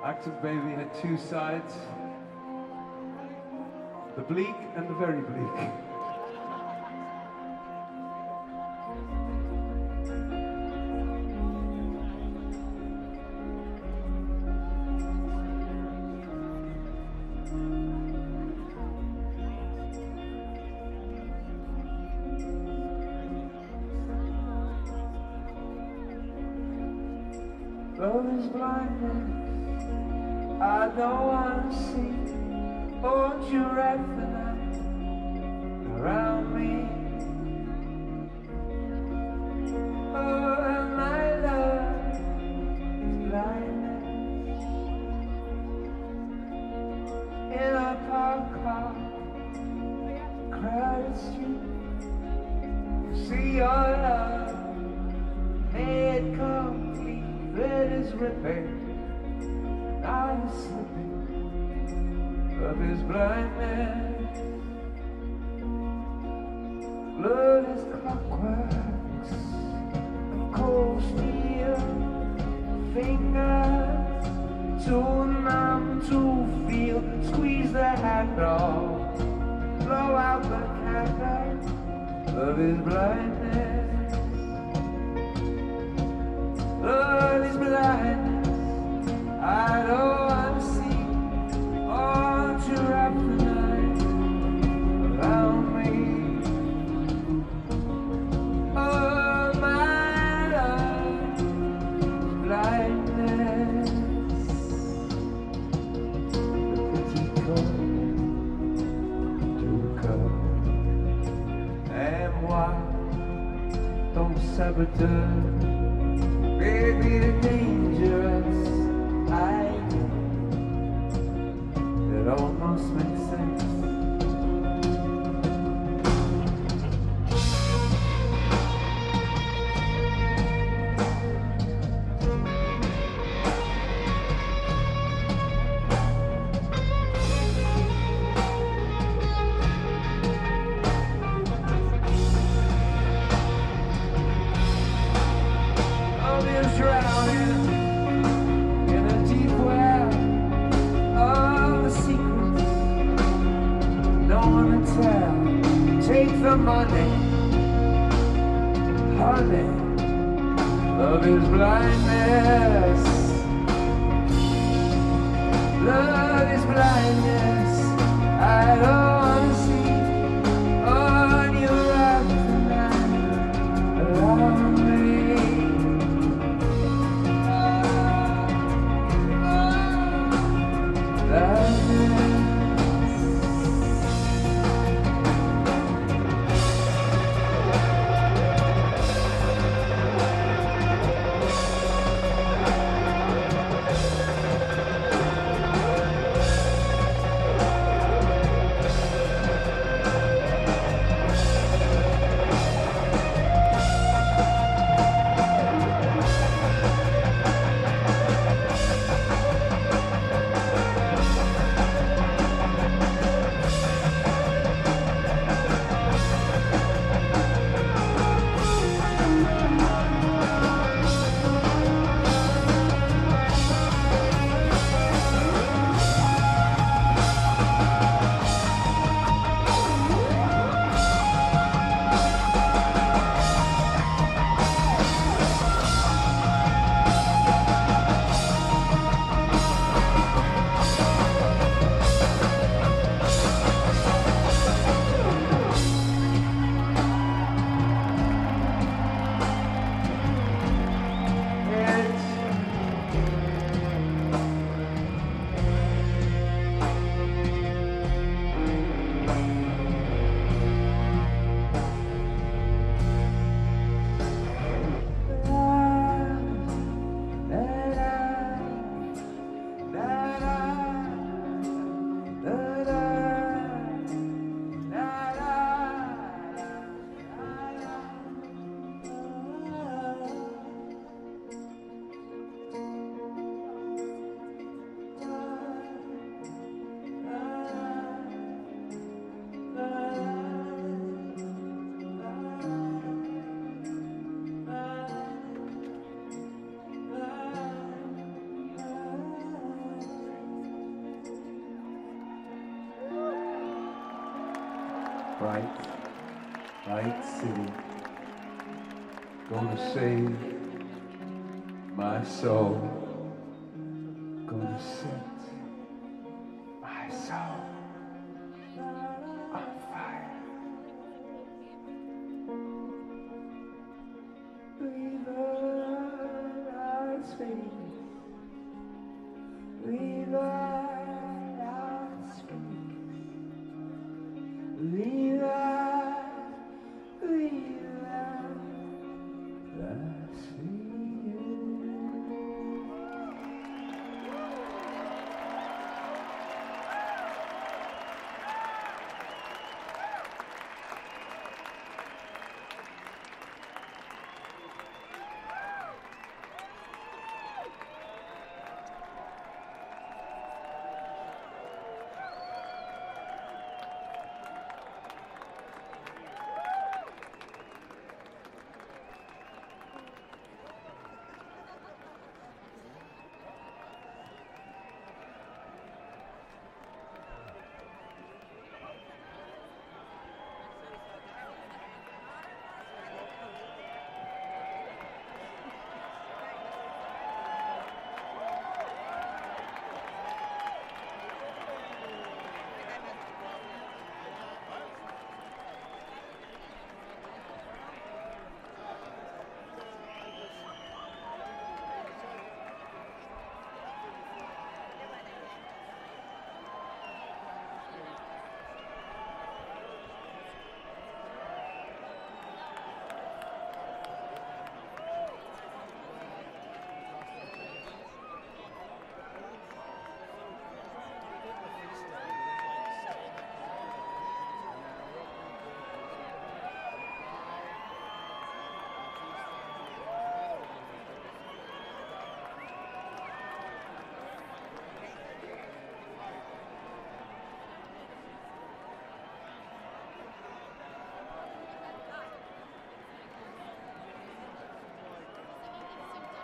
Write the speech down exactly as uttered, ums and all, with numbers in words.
Active Baby had two sides, the bleak and the very bleak. Love is blindness, I don't wanna see. Won't you wrap the night around me? Oh, my love is blindness. In a park car, crowded street, you see your love made complete. Red is ripping, I'm slipping of his blindness. Blood is clockworks and cold steel. Fingers too numb to feel. Squeeze the handle, blow out the candle of his blindness. Love is blindness, I don't wanna see. Won't you wrap the night around me? Oh, my love is blindness. The pretty cold to come. And why don't saboteur? Baby, the dangerous idea that almost makes sense. Drowning in a deep well of the secrets no one will tell. Take the money, honey. Love is blindness. Love is blindness. I don't wanna see on your wrap tonight around me. Bright, bright city, gonna save my soul, gonna set my soul on fire. Viva Las Vegas, Viva Las Vegas, Viva